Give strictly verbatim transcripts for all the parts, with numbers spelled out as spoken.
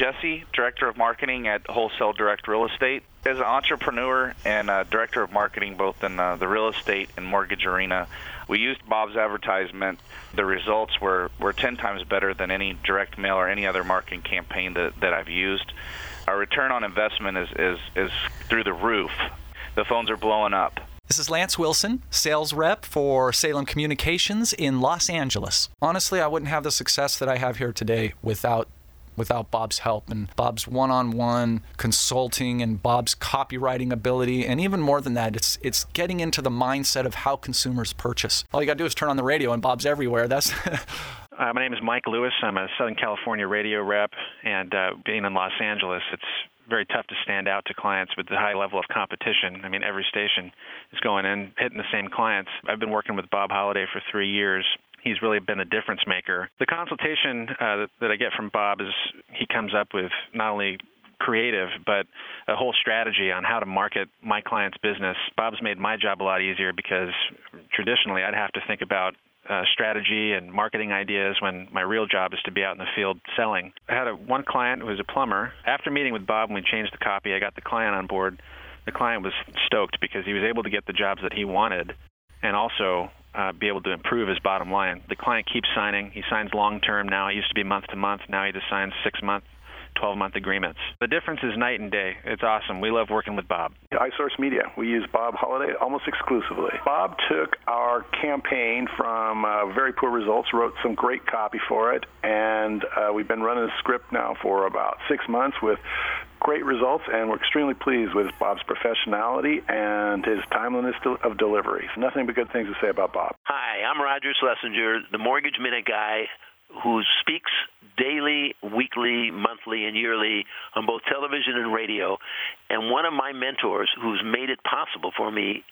Jesse, Director of Marketing at Wholesale Direct Real Estate. As an entrepreneur and uh, Director of Marketing both in uh, the real estate and mortgage arena, we used Bob's advertisement. The results were, were ten times better than any direct mail or any other marketing campaign that, that I've used. Our return on investment is, is, is through the roof. The phones are blowing up. This is Lance Wilson, sales rep for Salem Communications in Los Angeles. Honestly, I wouldn't have the success that I have here today without without Bob's help and Bob's one-on-one consulting and Bob's copywriting ability. And even more than that, it's it's getting into the mindset of how consumers purchase. All you got to do is turn on the radio and Bob's everywhere. That's uh, my name is Mike Lewis. I'm a Southern California radio rep, and uh, being in Los Angeles, it's very tough to stand out to clients with the high level of competition. I mean, every station is going in, hitting the same clients. I've been working with Bob Holliday for three years. He's really been a difference maker. The consultation uh, that, that I get from Bob is he comes up with not only creative, but a whole strategy on how to market my client's business. Bob's made my job a lot easier because traditionally I'd have to think about uh, strategy and marketing ideas when my real job is to be out in the field selling. I had a, one client who was a plumber. After meeting with Bob, when we changed the copy, I got the client on board. The client was stoked because he was able to get the jobs that he wanted and also Uh, be able to improve his bottom line. The client keeps signing. He signs long-term now. It used to be month-to-month. Now he just signs six-month, twelve-month agreements. The difference is night and day. It's awesome. We love working with Bob. iSource Media. We use Bob Holliday almost exclusively. Bob took our campaign from uh, very poor results, wrote some great copy for it, and uh, we've been running the script now for about six months with great results, and we're extremely pleased with Bob's professionality and his timeliness of delivery. Nothing but good things to say about Bob. Hi, I'm Roger Schlesinger, the Mortgage Minute guy who speaks daily, weekly, monthly, and yearly on both television and radio. And one of my mentors who's made it possible for me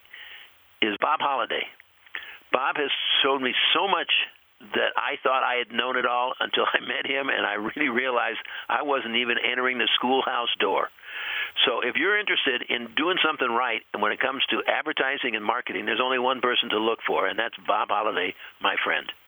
is Bob Holliday. Bob has showed me so much that I thought I had known it all until I met him, and I really realized I wasn't even entering the schoolhouse door. So if you're interested in doing something right, and when it comes to advertising and marketing, there's only one person to look for, and that's Bob Holliday, my friend.